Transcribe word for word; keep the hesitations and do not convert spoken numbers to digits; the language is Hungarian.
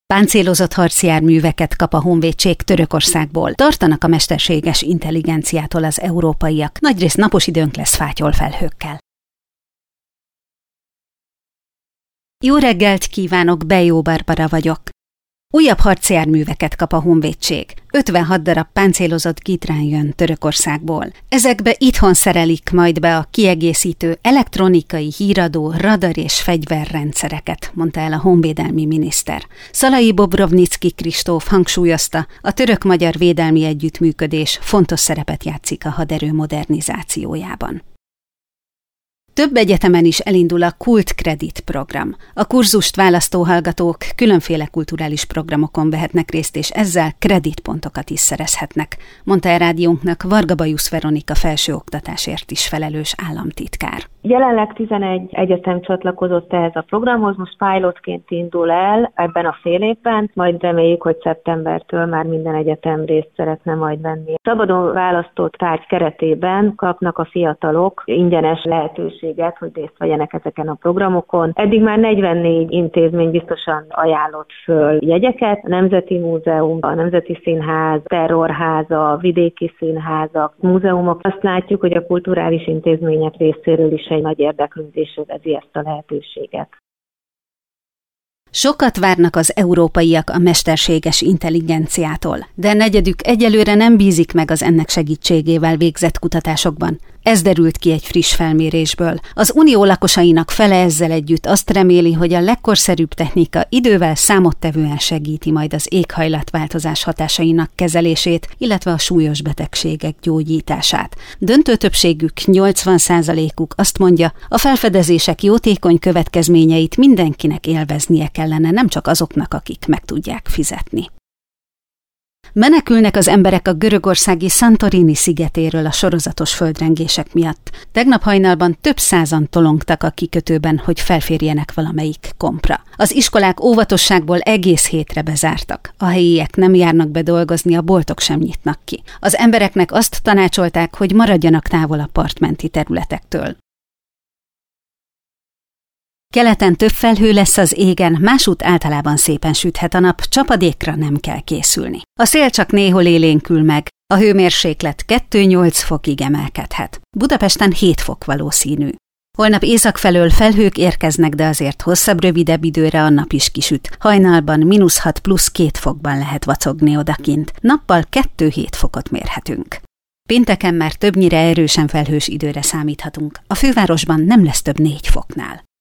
Páncélozott harcjárműveket kap a honvédség Törökországból. Tartanak a mesterséges intelligenciától az európaiak. Nagyrészt napos időnk lesz fátyolfelhőkkel. Jó reggelt kívánok, Bejó Barbara vagyok. Újabb harcjárműveket kap a honvédség. ötvenhat darab páncélozott Gitrán jön Törökországból. Ezekbe itthon szerelik majd be a kiegészítő elektronikai, híradó, radar és fegyverrendszereket, mondta el a honvédelmi miniszter. Szalai Bobrovnicki Kristóf hangsúlyozta, a török-magyar védelmi együttműködés fontos szerepet játszik a haderő modernizációjában. Több egyetemen is elindul a Kult Credit program. A kurzust választó hallgatók különféle kulturális programokon vehetnek részt, és ezzel kreditpontokat is szerezhetnek, mondta el rádiónknak Varga Bajusz Veronika felsőoktatásért is felelős államtitkár. Jelenleg tizenegy egyetem csatlakozott ehhez a programhoz, most pilotként indul el ebben a fél évben, majd reméljük, hogy szeptembertől már minden egyetem részt szeretne majd venni. Szabadon választott tárgy keretében kapnak a fiatalok ingyenes lehetőséget, hogy részt vegyenek ezeken a programokon. Eddig már negyvennégy intézmény biztosan ajánlott föl jegyeket, a Nemzeti Múzeum, a Nemzeti Színház, Terrorháza, vidéki színházak, múzeumok. Azt látjuk, hogy a kulturális intézmények részéről is egy nagy érdeklődés övezi ezt a lehetőséget. Sokat várnak az európaiak a mesterséges intelligenciától, de negyedük egyelőre nem bízik meg az ennek segítségével végzett kutatásokban. Ez derült ki egy friss felmérésből. Az unió lakosainak fele ezzel együtt azt reméli, hogy a legkorszerűbb technika idővel számottevően segíti majd az éghajlatváltozás hatásainak kezelését, illetve a súlyos betegségek gyógyítását. Döntő többségük, nyolcvan százalékuk azt mondja, a felfedezések jótékony következményeit mindenkinek élveznie kellene, nem csak azoknak, akik meg tudják fizetni. Menekülnek az emberek a görögországi Santorini szigetéről a sorozatos földrengések miatt. Tegnap hajnalban több százan tolongtak a kikötőben, hogy felférjenek valamelyik kompra. Az iskolák óvatosságból egész hétre bezártak. A helyiek nem járnak be dolgozni, a boltok sem nyitnak ki. Az embereknek azt tanácsolták, hogy maradjanak távol a partmenti területektől. Keleten több felhő lesz az égen, másút általában szépen süthet a nap, csapadékra nem kell készülni. A szél csak néhol élénkül meg, a hőmérséklet kettő-nyolc fokig emelkedhet. Budapesten hét fok valószínű. Holnap észak felől felhők érkeznek, de azért hosszabb, rövidebb időre a nap is kisüt. Hajnalban mínusz hat plusz két fokban lehet vacogni odakint. Nappal kettő-hét fokot mérhetünk. Pénteken már többnyire erősen felhős időre számíthatunk. A fővárosban nem lesz több négy foknál.